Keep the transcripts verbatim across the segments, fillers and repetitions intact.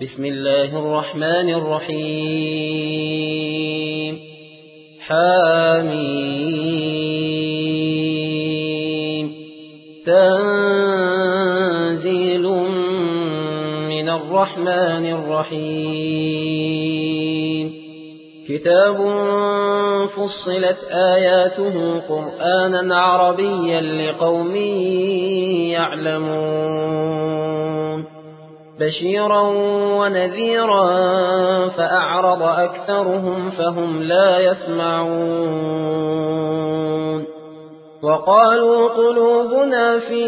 بسم الله الرحمن الرحيم حميم تنزيل من الرحمن الرحيم كتاب فصلت آياته قرآنا عربيا لقوم يعلمون بشيرا ونذيرا فأعرض أكثرهم فهم لا يسمعون وقالوا قلوبنا في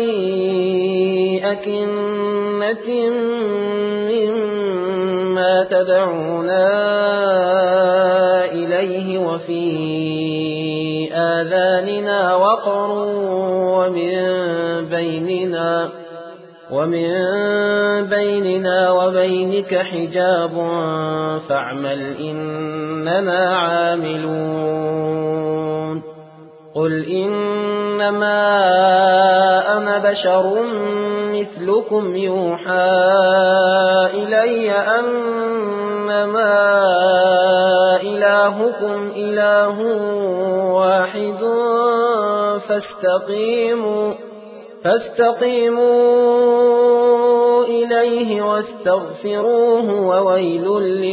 أكنة مما تدعونا إليه وفي آذاننا وقر ومن بيننا ومن بيننا وبينك حجاب فاعمل إننا عاملون قل إنما أنا بشر مثلكم يوحى إلي أنما إلهكم إله واحد فاستقيموا فاستقيموا إليه واستغفروه وويل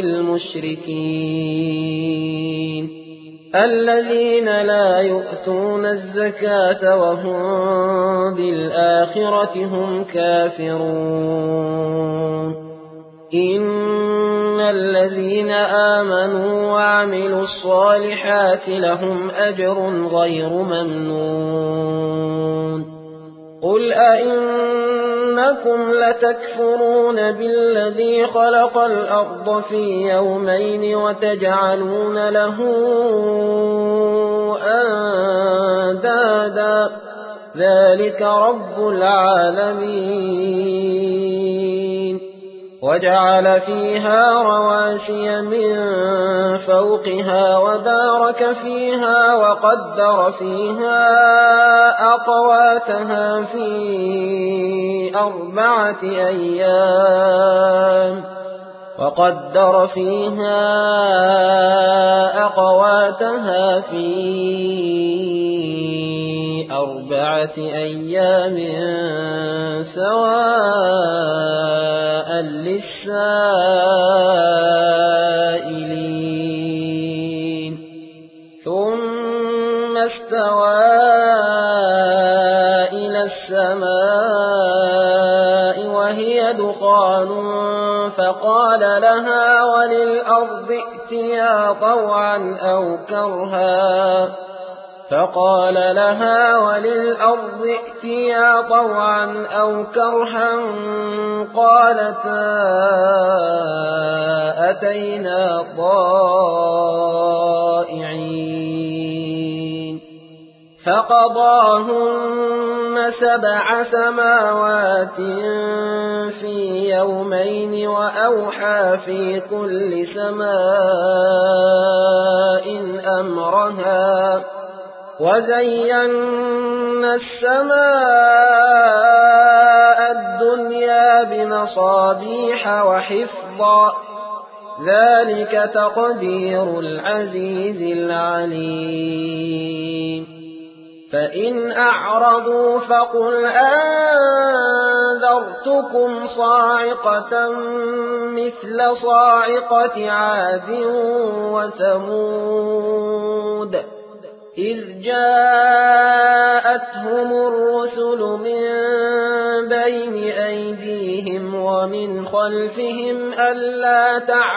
للمشركين الذين لا يؤتون الزكاة وهم بالآخرة هم كافرون إن الذين آمنوا وعملوا الصالحات لهم أجر غير ممنون قل أئنكم لتكفرون بالذي خلق الأرض في يومين وتجعلون له أندادا ذلك رب العالمين وجعل فيها رواسي من فوقها وبارك فيها وقدر فيها أقواتها في أربعة أيام وقدر فيها أقواتها في أربعة أيام سواء للسائلين ثم استوى إلى السماء وهي دخان فقال لها وللأرض ائتيا طوعا أو كرها فقال لها وللأرض ائتيا طوعا أو كرها قالتا أتينا طائعين فقضاهن سبع سماوات في يومين وأوحى في كل سماء أمرها وزينا السماء الدنيا بمصابيح وحفظا ذلك تقدير العزيز العليم فإن أعرضوا فقل أنذرتكم صاعقة مثل صاعقة عاد وثمود إذ جاءتهم الرسل من بين أيديهم ومن خلفهم ألا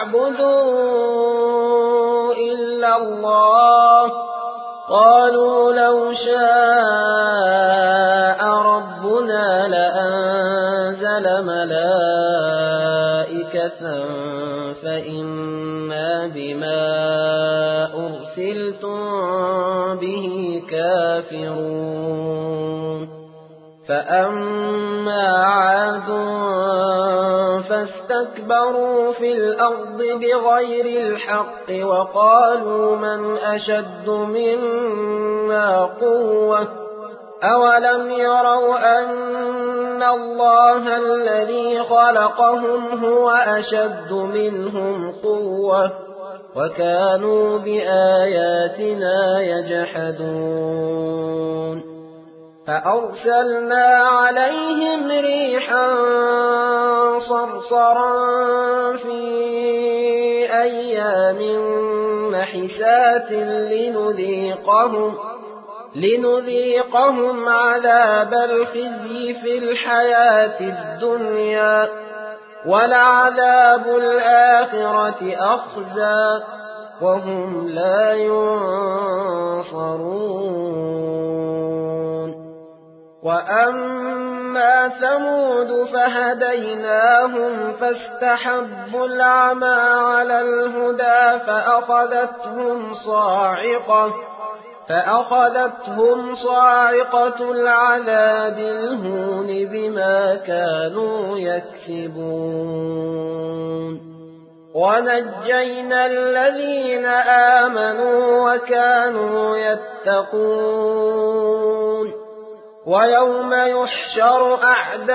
تعبدوا إلا الله قالوا لو شاء ربنا لأنزل ملائكة فإنا بما أرسلتم به كافرون فأما عاد فاستكبروا في الأرض بغير الحق وقالوا من أشد منا قوة أولم يروا أن الله الذي خلقهم هو أشد منهم قوة وكانوا بآياتنا يجحدون فأرسلنا عليهم ريحا صرصرا في أيام نحسات لنذيقهم لنذيقهم عذاب الخزي في الحياة الدنيا ولعذاب الآخرة أخزى وهم لا ينصرون وأما ثمود فهديناهم فاستحبوا العمى على الهدى فأخذتهم صاعقة فأخذتهم صاعقة العذاب الهون بما كانوا يكسبون ونجينا الذين آمنوا وكانوا يتقون ويوم يحشر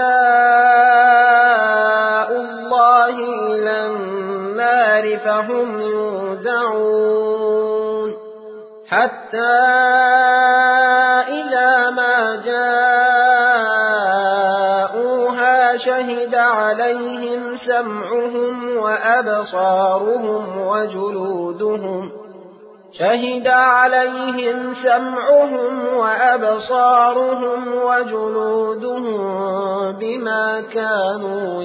أعداء الله إلى النار فهم يوزعون حتى إذا ما جاءوها شهد عليهم سمعهم وأبصارهم وجلودهم شهد عليهم سمعهم وأبصارهم وجلودهم بما كانوا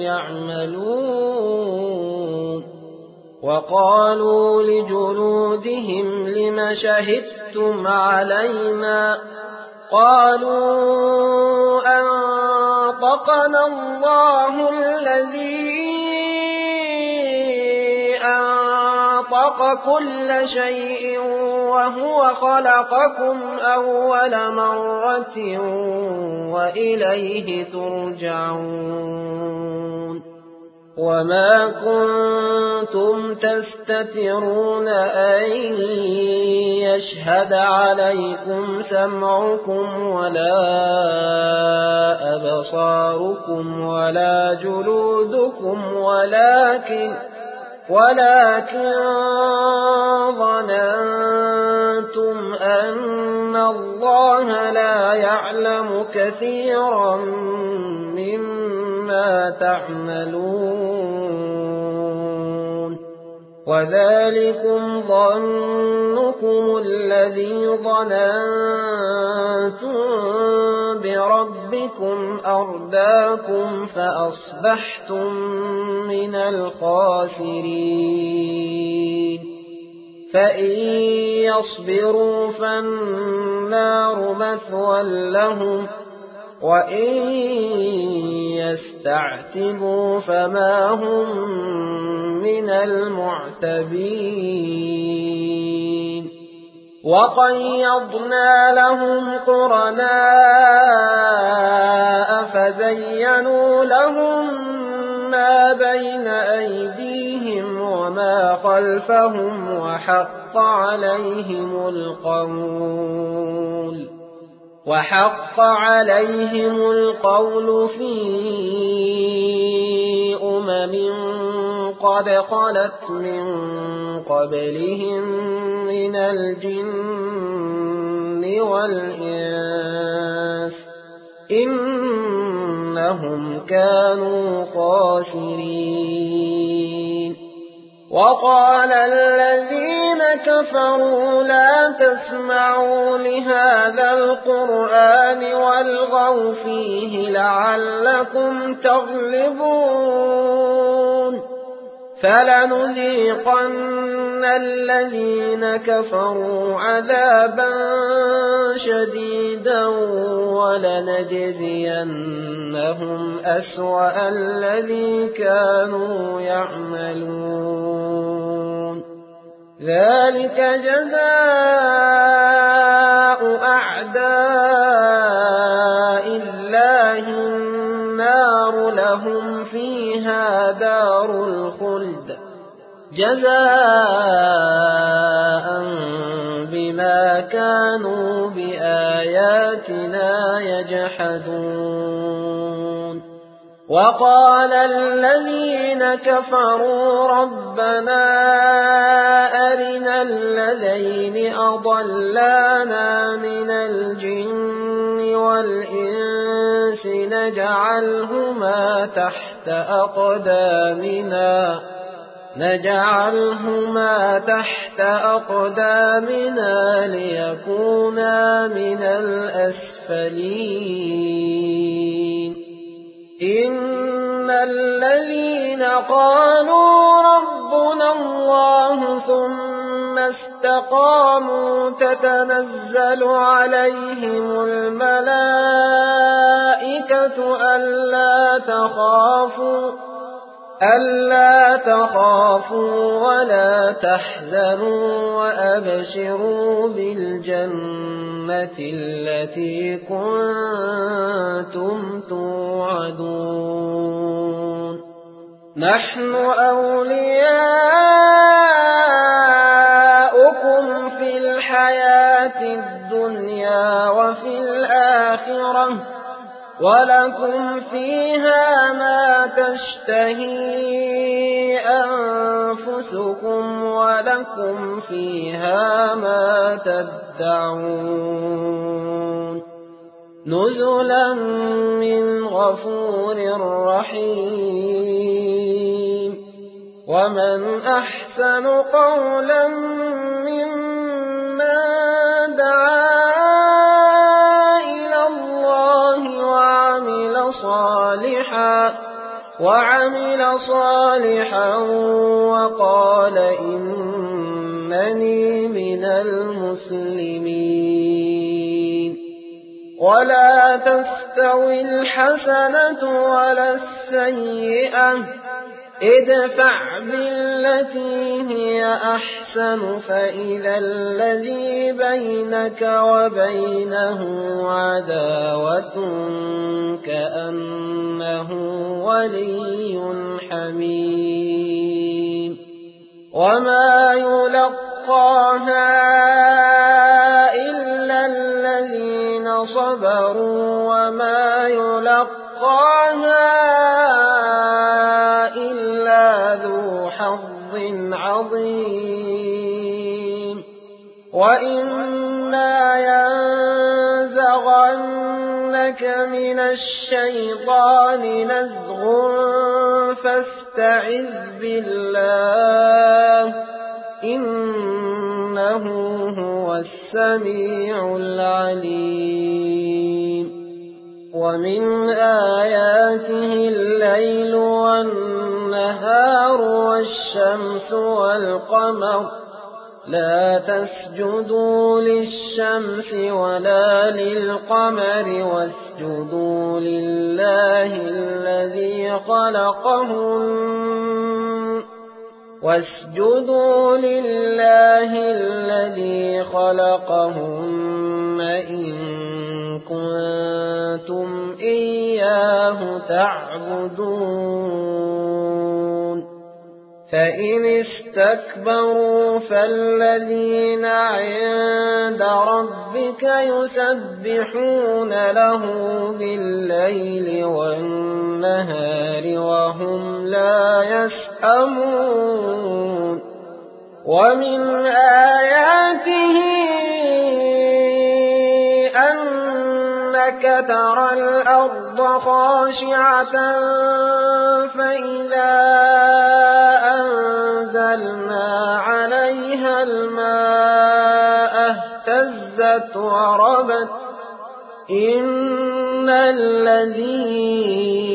يعملون وقالوا لجلودهم لم شهدتم علينا قالوا أنطقنا الله الذي أنطق كل شيء وهو خلقكم أول مرة وإليه ترجعون وما كنتم تستترون أن يشهد عليكم سمعكم ولا أبصاركم ولا جلودكم ولكن ولكن ظننتم أن الله لا يعلم كثيرا مما تعملون وذلكم ظنكم الذي ظننتم بربكم أرداكم فأصبحتم من الخاسرين فإن يصبروا فالنار مثوى لهم وإن يستعتبوا فما هم من المعتبين وقيضنا لهم قرناء فزينوا لهم ما بين أيديهم وما خلفهم وحق عليهم القول وحق عليهم القول في أمم قد خلت من قبلهم من الجن والإنس إنهم كانوا خاسرين وقال الذين كفروا لا تسمعوا لهذا القرآن والغوا فيه لعلكم تغلبون فلنذيقن الذين كفروا عذابا شديدا ولنجزينهم أسوأ الذي كانوا يعملون ذلك جزاء أعداء الله النار لهم فيها دار الخلد جزاء بما بما كانوا بآياتنا يجحدون وقال الذين كفروا ربنا أرنا الذين أضلانا من الجن والإنس نجعلهما تحت أقدامنا نجعلهما تحت أقدامنا ليكونا من الأسفلين إن الذين قالوا ربنا الله ثم استقاموا تتنزل عليهم الملائكة ألا تخافوا ألا تخافوا ولا تحزنوا وأبشروا بالجنة التي كنتم توعدون نحن أولياؤكم في الحياة الدنيا وفي الآخرة ولكم فيها ما تشتهي أنفسكم ولكم فيها ما تدعون نزلا من غفور رحيم ومن أحسن قولا ممن دعا صالحا وعمل صالحا وقال إنني من المسلمين ولا تستوي الحسنة ولا السيئة ادفع بالتي هي أحسن فإذا الذي بينك وبينه عداوة كأنه ولي حميم وما يلقاها إلا الذين صبروا وما يلقاها إلا ذو حظ عظيم وإما ينزغنك من الشيطان نزغ فاستعذ بالله إنه هو السميع العليم ومن آياته الليل والنهار والشمس والقمر لا تسجدوا للشمس ولا للقمر واسجدوا لله الذي خلقهن واسجدوا لله الذي خلقهن إن كنتم إياه تعبدون فإن استكبروا فالذين عند ربك يسبحون له بالليل والنهار وهم لا يسأمون ومن آياته أنك ترى الأرض خاشعة فإذا أنزلنا عليها الماء اهتزت وربت إن الذي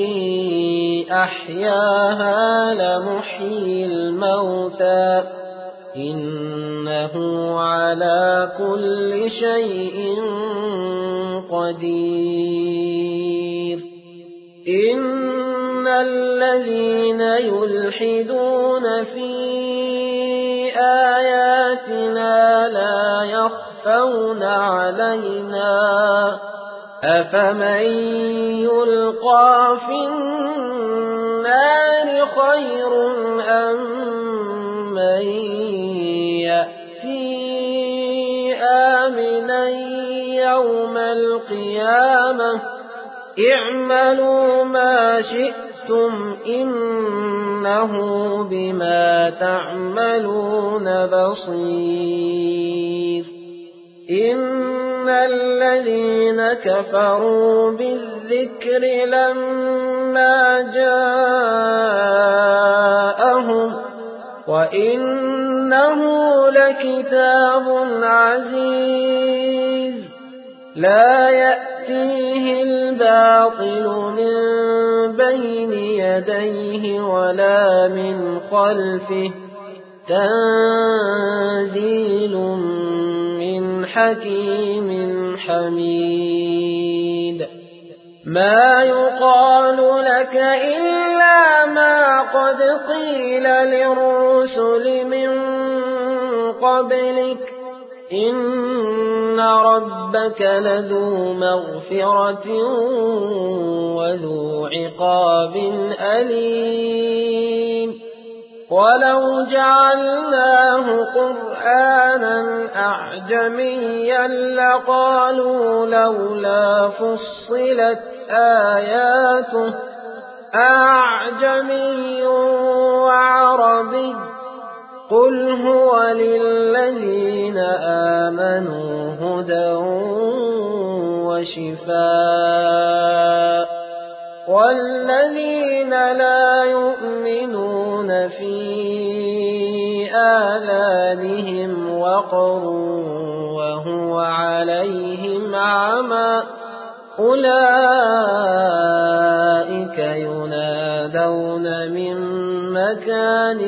أحياها لمحيي الموتى إنه على كل شيء قدير إن الذين يلحدون في آياتنا لا يخفون علينا أفمن يلقى في النار خير أم من يأتي القيامة اعملوا ما شئتم إنه بما تعملون بصير إن الذين كفروا بالذكر لما جاءهم وإنه لكتاب عزيز لا يأتيه الباطل من بين يديه ولا من خلفه تنزيل من حكيم حميد ما يقال لك إلا ما قد قيل للرسل من قبلك إن ربك لذو مغفرة وذو عقاب أليم ولو جعلناه قرآنا أعجميا لقالوا لولا فصلت آياته أعجمي وعربي قل هو للذين آمنوا هدى وشفاء والذين لا يؤمنون في آذانهم وقر وهو عليهم عمى أولئك ينادون من مكان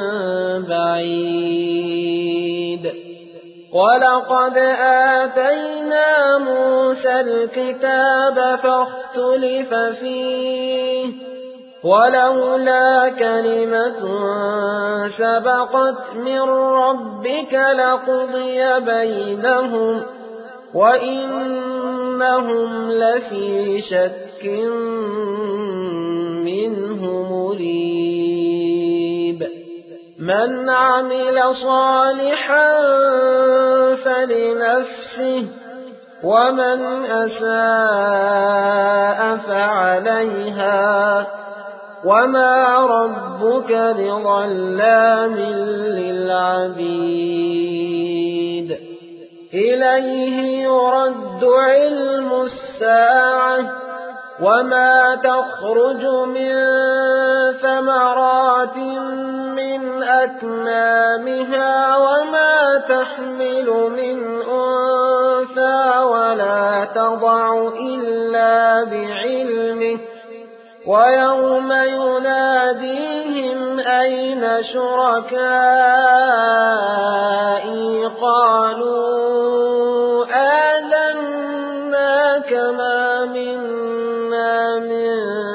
بعيد ولقد آتينا موسى الكتاب فاختلف فيه ولولا كلمة سبقت من ربك لقضي بينهم وإنهم لفي شك منه مريب من عمل صالحا فلنفسه ومن أساء فعليها وما ربك بظلام للعبيد إليه يرد علم الساعة وما تخرج من ثمرات من أكمامها وما تحمل من أنثى ولا تضع إلا بعلمه ويوم يناديهم أين شركائي قالوا آذنا كما منا من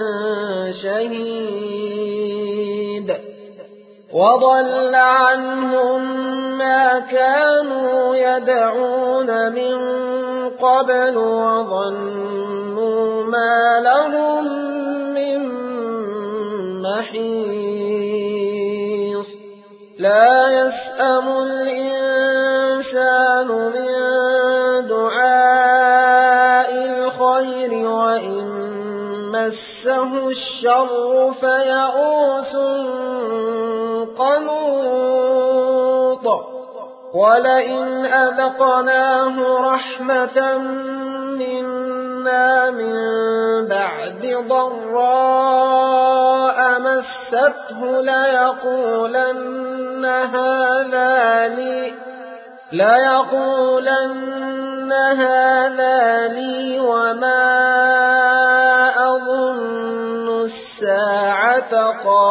شهيد وضل عنهم ما كانوا يدعون من قبل وظنوا ما لهم من محيص لا يسأم الإنسان من دعاء الخير وإن مسه الشر فيئوس قنوط ولئن أذقناه رحمة منا من بعد ضراء مسته ليقولن هذا لي ليقولن هذا لي وما أظن الساعة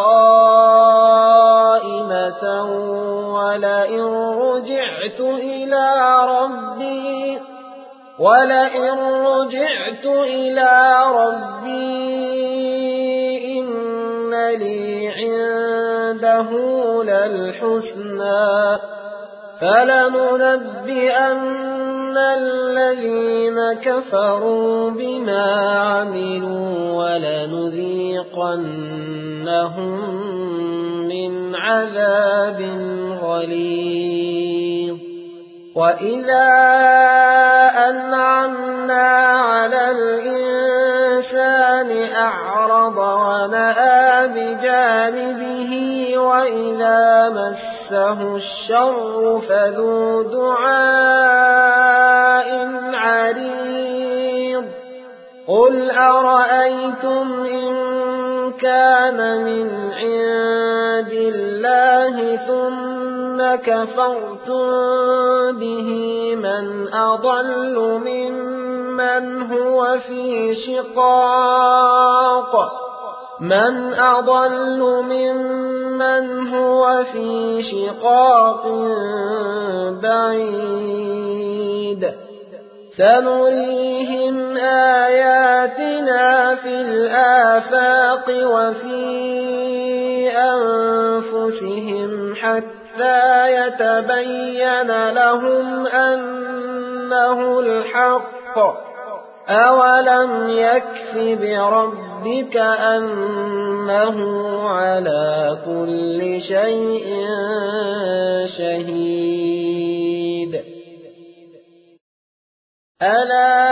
قائمة ولئن رجعت إلى ربي ولئن رجعت إلى ربي إن لي عنده للحسنى فلننبئن الذين كفروا بما عملوا ولنذيقنهم من عذاب غليظ وَإِذَا أَنْعَمْنَا عَلَى الْإِنسَانِ أَعْرَضَ وَنَأَىٰ بِجَانِبِهِ وَإِذَا مَسَّهُ الشَّرُّ فَذُو دُعَاءٍ عَرِيضٍ قُلْ أَرَأَيْتُمْ إِن كَانَ مِنْ عِندِ اللَّهِ ثُمَّ كَفَرْتُم بِهِ مَنْ أَضَلُّ مِمَّنْ هُوَ فِي شِقَاقٍ مَنْ أَضَلُّ مِمَّنْ هُوَ فِي شِقَاقٍ بَعِيدٍ سَنُرِيهِمْ آيَاتِنَا فِي الْآفَاقِ وَفِي أَنفُسِهِمْ حَتَّى يَتَبَيَّنَ لَهُمْ أَنَّهُ الْحَقُّ أَوَلَمْ يَكْفِ بِرَبِّكَ أَنَّهُ عَلَى كُلِّ شَيْءٍ شَهِيدٌ أَلَا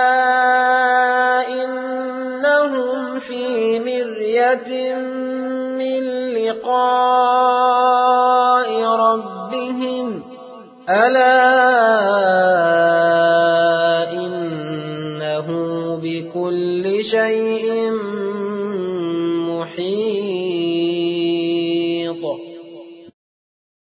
إِنَّهُمْ فِي مِرْيَةٍ مِّن لِّقَاءِ رَبِّهِمْ أَلَا إِنَّهُ بِكُلِّ شَيْءٍ مُحِيطٌ